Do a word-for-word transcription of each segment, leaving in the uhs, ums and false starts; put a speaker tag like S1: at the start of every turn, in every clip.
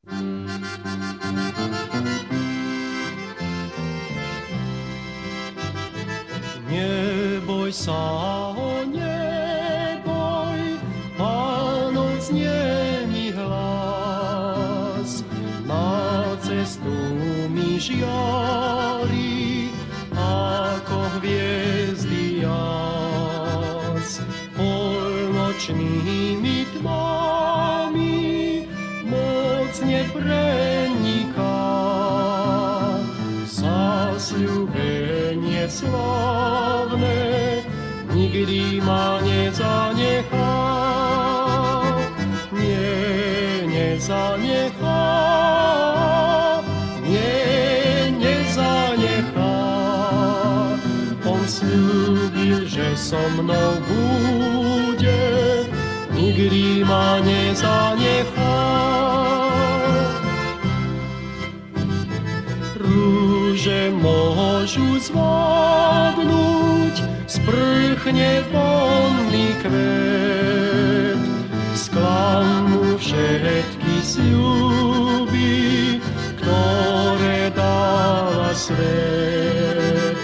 S1: Neboj sa, o neboj, Pánov znie mi hlas. Na cestu mi žiari, ako hviezdy jas. Polnočnými tmami mocne preniká. Zasľúbenie slávne nikdy ma nezanechá. Nie, nezanechá. Nie, nezanechá. On sľúbil, že so mnou bude, nikdy ma nezanechá. Rúže môžu zvládnuť, sprchne vonný kvet. Sklamú všetky sľuby, ktoré dáva svet.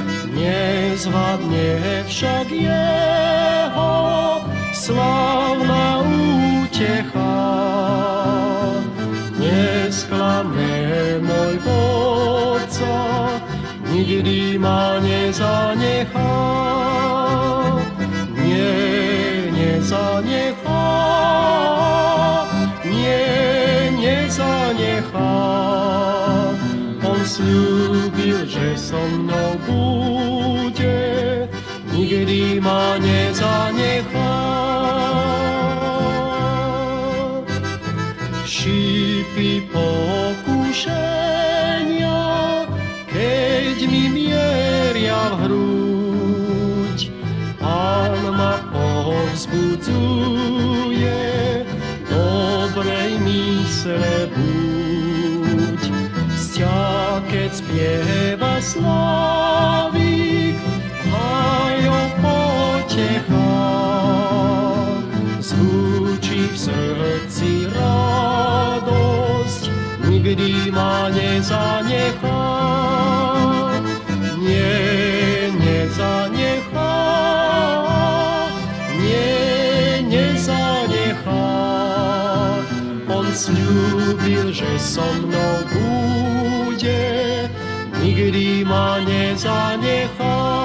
S1: Nezvadne však jeho slávna útecha. Nesklame môj vodca, nikdy ma nezanechá. Nie, nezanechá. Nie, nezanechá. On sľúbil, že so mnou bude, nikdy ma nezanechá. Šípy pokušenia, keď mi mieria v hruď, Pán ma povzbudzuje, dobrej mysle buď. Sťa, keď spieva Slávik, hajo potecha, zvučí v srdci radosť, nikdy ma nezanechá. Nie, nezanechá. Nie, nezanechá. On sľúbil, že so mnou bude, nikdy ma nezanechá.